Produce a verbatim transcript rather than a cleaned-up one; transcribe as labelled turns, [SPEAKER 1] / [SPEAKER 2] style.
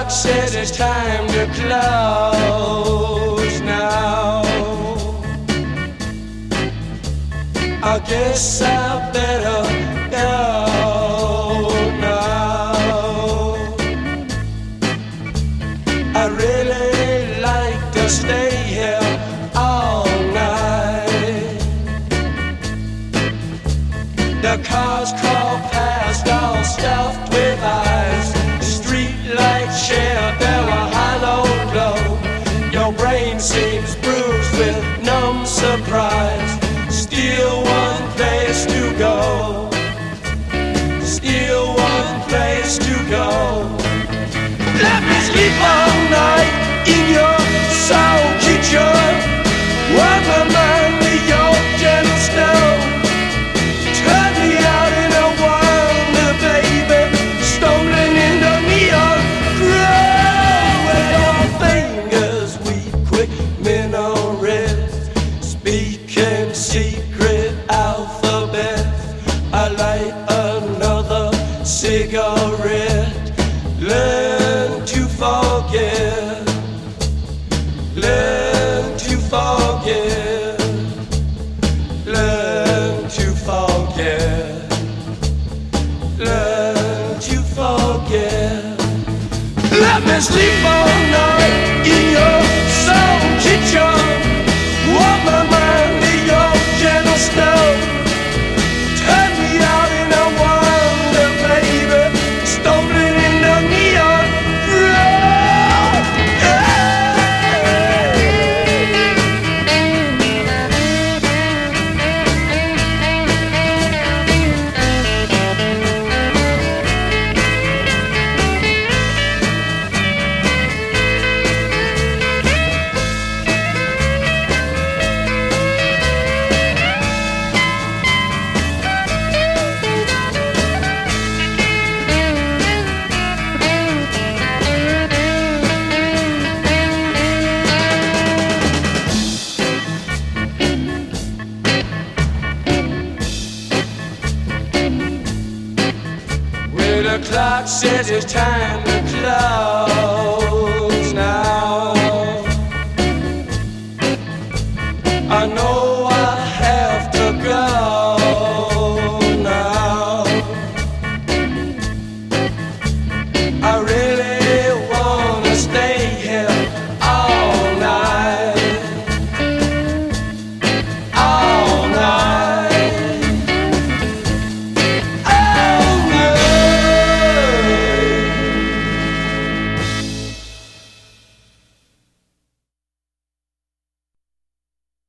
[SPEAKER 1] clock says it's time to close now. I guess I better go now. I really like to stay here all night. The cars crawl past, all stuffed with eyes. Streetlights share their hollow glow. Your brain seems bruised with numb surprise. Still one place to go. Still one place to go. Let me sleep all night in your soul kitchen. Warm my mind with your gentle stone. Turn me out in a wonder, baby. Stolen in the neon glow. With your fingers weak, quick minarets. Speaking secret alphabets. I light another cigarette. Learn to forget. Learn to forget. Learn to forget. Learn to forget. Let me sleep all night in your soul kitchen. Warm my mind with your gentle snow. Turn me out in a wonder, baby. Stolen in the neon glow. The clock says it's time